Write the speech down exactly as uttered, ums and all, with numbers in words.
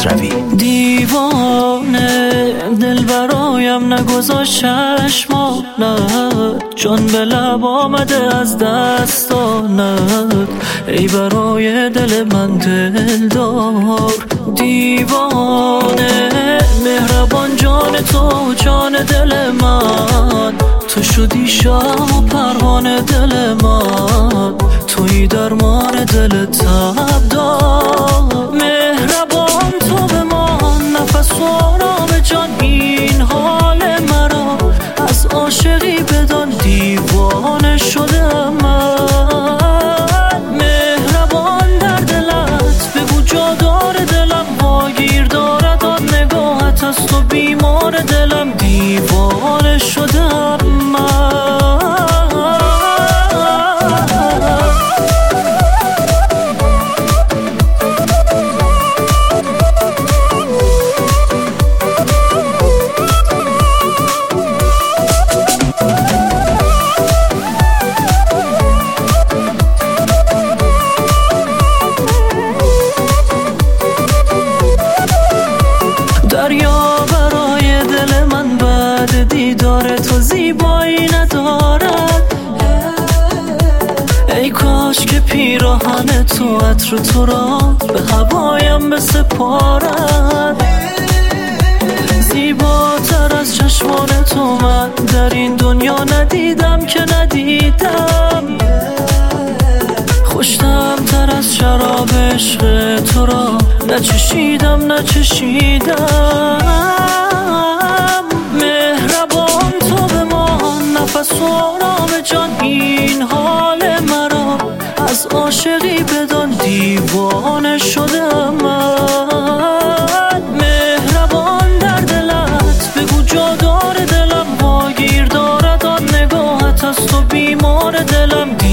خسروی. دیوانه دل برایم نگذاشت چشمانت، جان به لب آمده از دستانت، ای برای دل من دلدار. دیوانه مهربان جان تو جان دل من، تو شدی شمع و پروانه دل من، تویی درمان دل تبدار. مهربان تو به من نفس و آرام جان، این حال مرا از عاشقی بدان دیوانه شده من. مهربان در دلت بگو جا داره دلم، واگیر دارد آن نگاهت از تو بیمار دلم، دیوانه شدم من. دریا برای دل من بعد دیدار تو زیبایی ندارد، ای کاش که پیراهن تو عطر تو را به هوایم بسپارد. زیباتر از چشمان تو من در این دنیا ندیدم که ندیدم، خوشتم تر از شراب عشق تو را نچشیدم نچشیدم. مهربان تو به من نفس و آرام جان، این حال مرا از عاشقی بدان دیوانه شدم من. مهربان در دلت بگو جا داره دلم، واگیر دارد آن نگاهت از تو بیمار دلم،